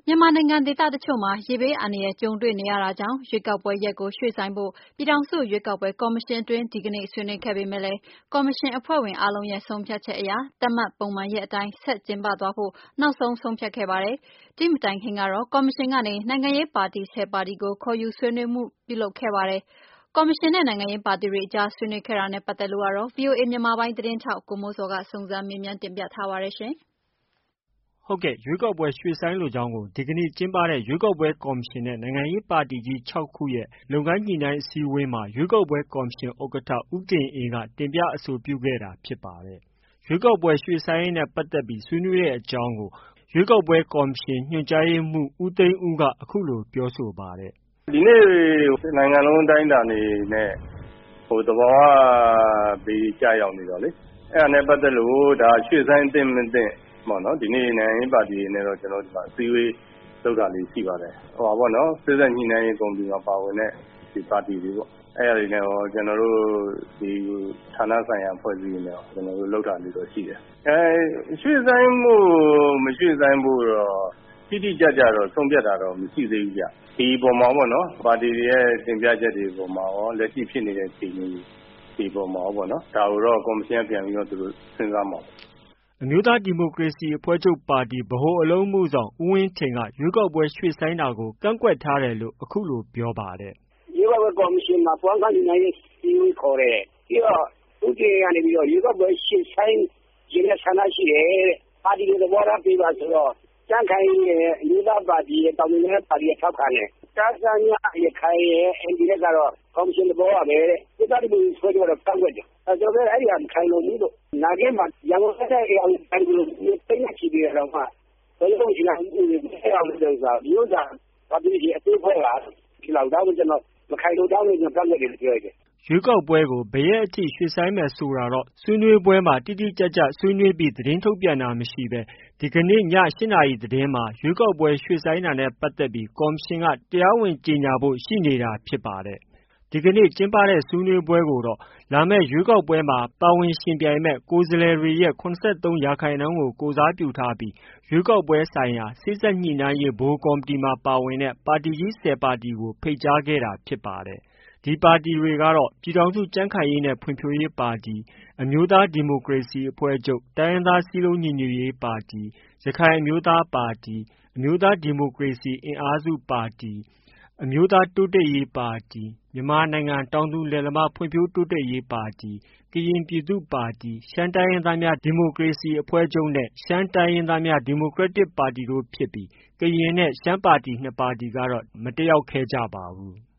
မြန်မာနိုင်ငံဒေသတချို့မှာရေဘေးအန္တရာယ်ကြုံတွေ့နေရတာကြောင့်ရွေးကောက်ပွဲရက်ကိုရွှေ့ဆိုင်းဖို့ပြည်ထောင်စုရွေးကောက်ပွဲကော်မရှင်အတွင်းဒီကနေ့ဆွေးနွေးခဲ့ပေမဲ့လည်းကော်မရှင်အဖွဲ့ဝင်အားလုံးရဲ့ဆုံးဖြတ်ချက်အရသတ်မှတ်ပုံမှန်ရက်အတိုင်းဆက်ကျင်းပသွားဖို့နောက်ဆုံးဆုံးဖြတ်ခဲ့ပါတယ်။ဒီမတိုင်ခင်ကတော့ကော်မရှင်ကနေနိုင်ငံရေးပါတီ10ပါတီကိုခေါ်ယူဆွေးနွေးမှုပြုလုပ်ခဲ့ပါတယ်။ကော်မရှင်နဲ့နိုင်ငံရေးပါတီတွေအကြားဆွေးနွေးခဲ့တာနဲ့ပတ်သက်လို့ဗွီအိုအေမြန်မာပိုင်းသတင်းထောက်ကိုမိုးဇော်ကစုံစမ်းမေးမြန်းတင်ပြထားပါတယ်။ဟုတ်ကဲ့ရွေးကောက်ပွဲရွှေ့ဆိုင်းလိုကြောင်းကိုဒီကနေ့ကျင်းပတဲ့ရွေးကောက်ပွဲကော်မရှင်နဲ့နိုင်ငံရေးပါတီကြီး6ခုရဲ့လုပ်ငန်းညှိနှိုင်းအစည်းအဝေးမှာရွေးကောက်ပွဲကော်မရှင်ဥက္ကဋ္ဌဦးတင်အေးကတင်ပြအဆိုပြုခဲ့တာဖြစ်ပါတယ်။ရွေးကောက်ပွဲရွှေ့ဆိုင်းရေးနဲ့ပတ်သက်ပြီးဆွေးနွေးတဲ့အကြောင်းကိုရွေးကောက်ပွဲကော်မရှင်ညွှန်ကြားရေးမှူးဦးသိန်းဦးကအခုလိုပြောဆိုပါတယ်။ဒီနေ့နိုင်ငံလုံးအတိုင်းအတာနဲ့သဘာဝဘေးကျရောက်နေတော့လေအဲ့ဒါနဲ့ပတ်သက်လို့ဒါရွှေ့ဆိုင်းသင့်မသင့်ဒီနေ့နိုင်ငံရေးပါတီတွေနဲ့တော့ကျွန်တော်တို့အစည်းအဝေးလုပ်တာလေးရှိပါတယ်စေ့စပ်ညှိနှိုင်းရေးကော်မတီမှာပါဝင်တဲ့ဒီပါတီတွေပေါ့အဲ့ဒါတွေနဲ့တော့ကျွန်တော်တို့ဒီဌာနဆိုင်ရာဖွဲ့စည်းနေတော့ကျွန်တော်တို့လုပ်တာလေးတော့ရှိတယ်ရွှေ့ဆိုင်းမှုမရွှေ့ဆိုင်းမှုတော့တိတိကျကျတော့ဆုံးဖြတ်တာတော့မရှိသေးဘူးဗျဒီပုံမှာပါတီတွေရဲ့တင်ပြချက်တွေပုံမှာရောလက်ရှိဖြစ်နေတဲ့အခြေအနေဒီပုံမှာရောဒါကိုတော့ကော်မရှင်ပြန်ပြီးတော့သူတို့စဉ်းစားမှာအမျိုးသားဒီမိုကရေစီအဖွဲ့ချုပ်ပါတီဗဟိုအလုပ်အမှုဆောင်ဦးဝင်းထင်ကရွေးကောက်ပွဲရွှေ့ဆိုင်းတာကိုကန့်ကွက်ထားတယ်လို့အခုလိုပြောပါတယ်။ရွေးကောက်ပွဲကော်မရှင်မှာပွမ်းကားနိုင်ရေးစီဝေးခေါ်တယ်။ပြီးတော့ဦးတင်ကနေပြီးတော့ရွေးကောက်ပွဲရွှေ့ဆိုင်းခြင်းနဲ့ဆန္ဒရှိတယ်တဲ့။ပါတီတွေသဘောထားပေးပါဆိုတော့ကြံ့ခိုင်ရဲ့အမျိုးသားပါတီရဲ့တောင်ပိုင်းပါတီရဲ့ထောက်ခံတယ်။တာဆန်ရရခိုင်ရဲ့ ND နဲ့ကတော့ကော်မရှင်သဘောပါပဲတဲ့။ဒီပါတီတွေဆွဲကြတော့ကန့်ကွက်တယ်။ကျွန်တော်အဲ့ဒီအခိုင်လို့ဘူးလို့နာဂဲမှာရန်ကုန်ဆက်တဲ့အရာကိုတိုင်းလို့သိနေချီပြီးတော့မှဘယ်လိုရှိလားအဲ့အောင်လို့ဆိုတာမျိုးသာပါတီကြီးအသေးဖွဲ့လာဒီလောက်တော့ကျွန်တော်မခိုင်လို့တောင်းနေကျွန်တော်ကန့်ကွက်တယ်ပြောရတယ်ရွေးကောက်ပွဲကိုဘယ်ရက်အထိရွှေ့ဆိုင်းမယ်ဆိုတာတော့ဆွေးနွေးပွဲမှာတိတိကျကျဆွေးနွေးပြီးသတင်းထုတ်ပြန်တာမရှိဘဲဒီကနေ့ည8နာရီသတင်းမှာရွေးကောက်ပွဲရွှေ့ဆိုင်းတာနဲ့ပတ်သက်ပြီးကော်မရှင်ကတရားဝင်ကြေညာဖို့ရှိနေတာဖြစ်ပါတယ်။ဒီကနေ့ကျင်းပတဲ့ဆွေးနွေးပွဲကိုတော့လာမယ့်ရွေးကောက်ပွဲမှာပါဝင်ယှဉ်ပြိုင်မဲ့ကိုယ်စားလှယ်တွေရဲ့83%ကိုကိုယ်စားပြုထားပြီးရွေးကောက်ပွဲဆိုင်ရာစေ့စပ်ညှိနှိုင်းရေးဗဟိုကော်မတီမှာပါဝင်တဲ့ပါတီကြီး10ပါတီကိုဖိတ်ကြားခဲ့တာဖြစ်ပါတယ်။ဒီပါတီတွေကတော့ပြည်ထောင်စုကြံ့ခိုင်ရေးနဲ့ဖွံ့ဖြိုးရေးပါတီ၊အမျိုးသားဒီမိုကရေစီအဖွဲ့ချုပ်၊တိုင်းရင်းသားစည်းလုံးညီညွတ်ရေးပါတီ၊ရခိုင်အမျိုးသားပါတီ၊အမျိုးသားဒီမိုကရေစီအင်အားစုပါတီ၊အမျိုးသားတိုးတက်ရေးပါတီ၊မြန်မာနိုင်ငံတောင်သူလယ်သမားဖွံ့ဖြိုးတိုးတက်ရေးပါတီ၊ကရင်ပြည်သူ့ပါတီ၊ရှမ်းတိုင်းရင်းသားများဒီမိုကရေစီအဖွဲ့ချုပ်နဲ့ရှမ်းတိုင်းရင်းသားများဒီမိုကရက်တစ်ပါတီတို့ဖြစ်ပြီးကရင်နဲ့ရှမ်းပါတီ2ပါတီကတော့မတက်ရောက်ခဲ့ကြပါဘူး။